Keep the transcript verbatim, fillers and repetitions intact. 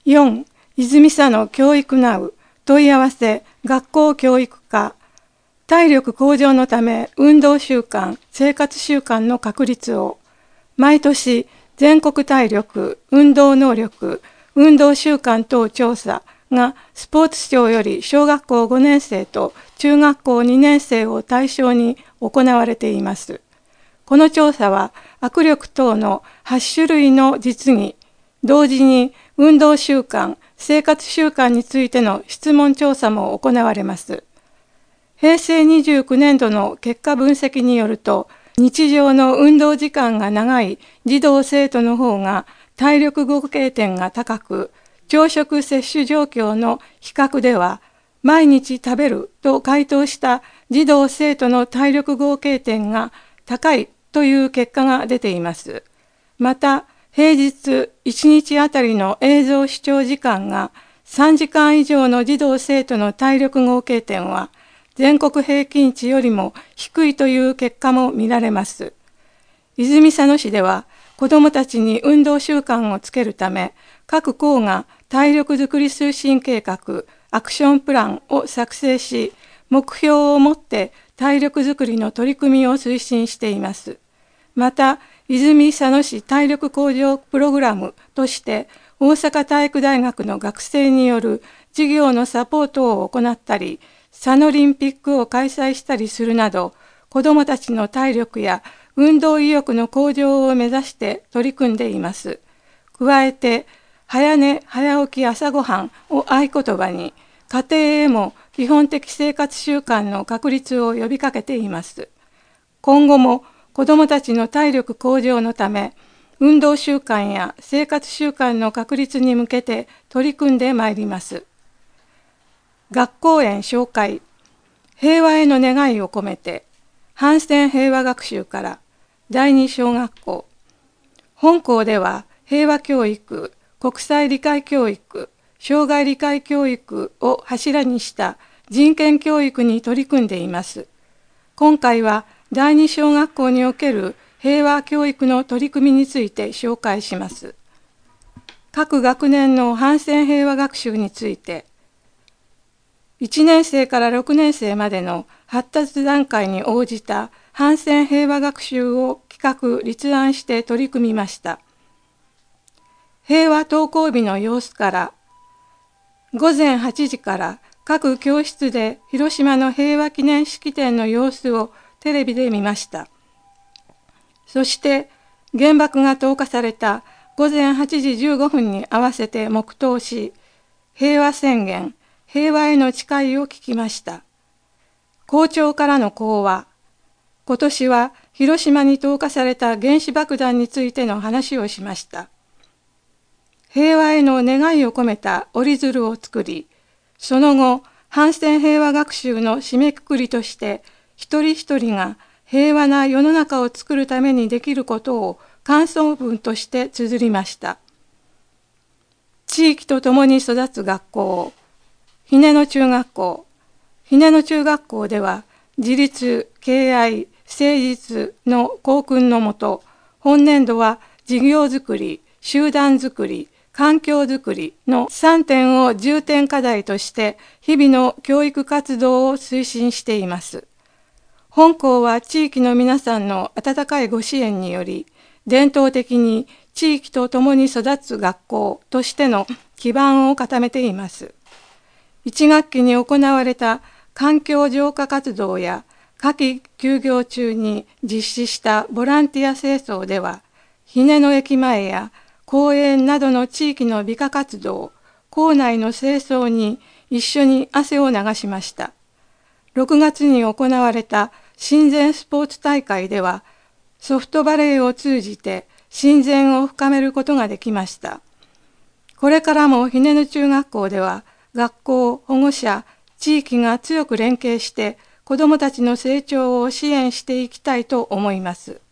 よん. 泉佐野教育ナウ問い合わせ学校教育課。体力向上のため運動習慣、生活習慣の確立を。毎年全国体力、運動能力、運動習慣等調査がスポーツ庁より小学校ごねん生と中学校にねん生を対象に行われています。この調査は握力等のはち種類の実技、同時に運動習慣、生活習慣についての質問調査も行われます。へいせいにじゅうきゅうねんどの結果分析によると、日常の運動時間が長い児童生徒の方が体力合計点が高く、朝食摂取状況の比較では、毎日食べると回答した児童生徒の体力合計点が高いという結果が出ています。また、平日いちにちあたりの映像視聴時間がさんじかん以上の児童生徒の体力合計点は、全国平均値よりも低いという結果も見られます。泉佐野市では、子どもたちに運動習慣をつけるため、各校が体力づくり推進計画、アクションプランを作成し、目標を持って体力づくりの取り組みを推進しています。また、泉佐野市体力向上プログラムとして、大阪体育大学の学生による授業のサポートを行ったり、佐野リンピックを開催したりするなど、子どもたちの体力や運動意欲の向上を目指して取り組んでいます。加えて、早寝早起き朝ごはんを合言葉に、家庭へも基本的生活習慣の確立を呼びかけています。今後も子どもたちの体力向上のため、運動習慣や生活習慣の確立に向けて取り組んでまいります。学校園紹介、平和への願いを込めて、反戦平和学習からだいに小学校。本校では平和教育、国際理解教育、障害理解教育を柱にした人権教育に取り組んでいます。今回はだいに小学校における平和教育の取り組みについて紹介します。各学年の反戦平和学習について、いちねん生からろくねん生までの発達段階に応じた反戦平和学習を企画・立案して取り組みました。平和登校日の様子から、ごぜんはちじから各教室で広島の平和記念式典の様子をテレビで見ました。そして原爆が投下されたごぜんはちじじゅうごふんに合わせて黙祷し、平和宣言、平和への誓いを聞きました。校長からの講話、今年は広島に投下された原子爆弾についての話をしました。平和への願いを込めた折り鶴を作り、その後、反戦平和学習の締めくくりとして、一人一人が平和な世の中を作るためにできることを感想文として綴りました。地域と共に育つ学校、ひねの中学校。ひねの中学校では、自立、敬愛、誠実の校訓のもと、本年度は事業づくり、集団づくり、環境づくりのさんてんを重点課題として日々の教育活動を推進しています。本校は地域の皆さんの温かいご支援により、伝統的に地域と共に育つ学校としての基盤を固めています。いち学期に行われた環境浄化活動や夏季休業中に実施したボランティア清掃では、ひねの駅前や公園などの地域の美化活動、校内の清掃に一緒に汗を流しました。ろくがつに行われた親善スポーツ大会では、ソフトバレーを通じて親善を深めることができました。これからもひねの中学校では、学校、保護者、地域が強く連携して子どもたちの成長を支援していきたいと思います。